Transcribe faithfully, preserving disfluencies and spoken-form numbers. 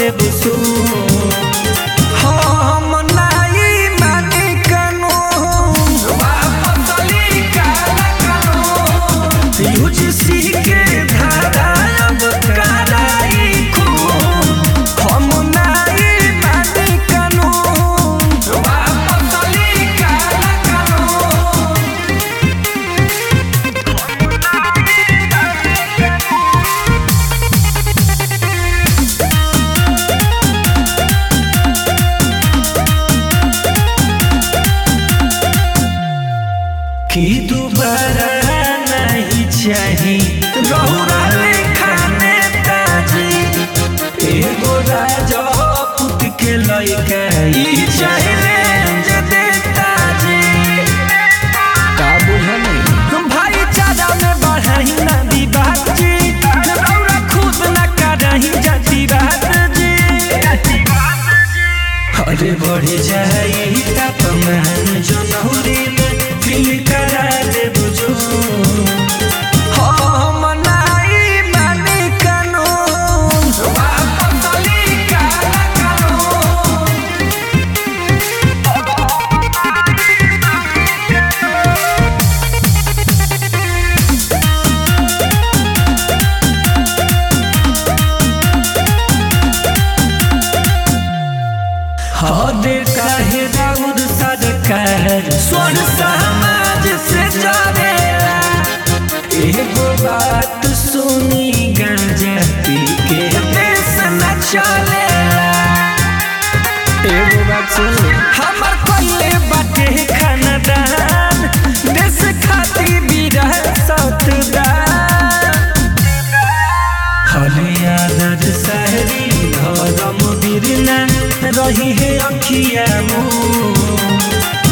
देव सो हम नाई माने कानून वापसली काला कानून यूजीसी के धारा अब कराई खून हम नाई माने कानून वापसली काला कानून कि दोबारा नहीं चाही रहुरा लेखा नेताजी एगो राजा पुत के लइका ई चैलेंज देताजी का बुझनी भाईचारा में बढ़ाई ना विवाद जी रहुरा खुद ना करही जातिवाद जी अरे बढ़ जाई तापमान जो नहुरी में फिल करा दे बुझो हम नाई माने कानून वापसली काला कानून हदे काहे राउर सरकार स्वर समाज से जरेला एगो बात सुनी गांजा पी के देश न चलेला एगो बात सुनी हमर पल्ले बाटे खानदान देश खातिर विरासत दान हले आदत शहरी धर्म बिरना रही है अखिया मुँह